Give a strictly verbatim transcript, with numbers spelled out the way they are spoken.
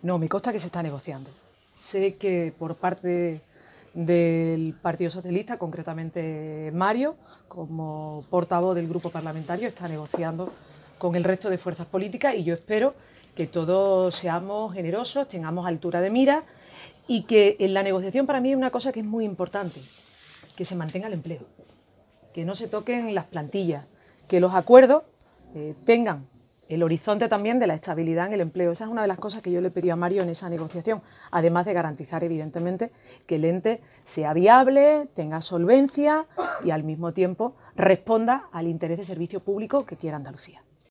No, me consta que se está negociando. Sé que por parte del Partido Socialista, concretamente Mario, como portavoz del grupo parlamentario, está negociando con el resto de fuerzas políticas y yo espero que todos seamos generosos, tengamos altura de mira y que en la negociación para mí hay una cosa que es muy importante, que se mantenga el empleo, que no se toquen las plantillas, que los acuerdos eh, tengan el horizonte también de la estabilidad en el empleo. Esa es una de las cosas que yo le pedí a Mario en esa negociación, además de garantizar, evidentemente, que el ente sea viable, tenga solvencia y al mismo tiempo responda al interés de servicio público que quiera Andalucía.